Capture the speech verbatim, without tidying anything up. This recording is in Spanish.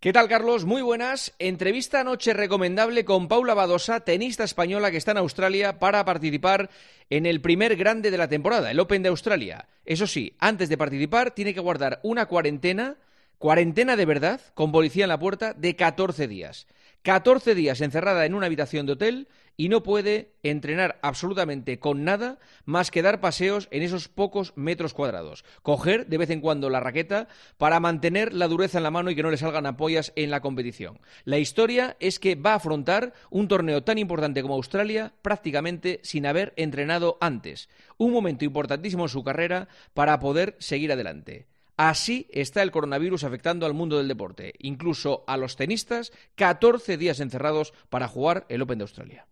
¿Qué tal, Carlos? Muy buenas. Entrevista anoche recomendable con Paula Badosa, tenista española que está en Australia para participar en el primer grande de la temporada, el Open de Australia. Eso sí, antes de participar tiene que guardar una cuarentena, cuarentena de verdad, con policía en la puerta, de catorce días. catorce días encerrada en una habitación de hotel y no puede entrenar absolutamente con nada más que dar paseos en esos pocos metros cuadrados. Coger de vez en cuando la raqueta para mantener la dureza en la mano y que no le salgan ampollas en la competición. La historia es que va a afrontar un torneo tan importante como Australia prácticamente sin haber entrenado antes. Un momento importantísimo en su carrera para poder seguir adelante. Así está el coronavirus afectando al mundo del deporte, incluso a los tenistas, catorce días encerrados para jugar el Open de Australia.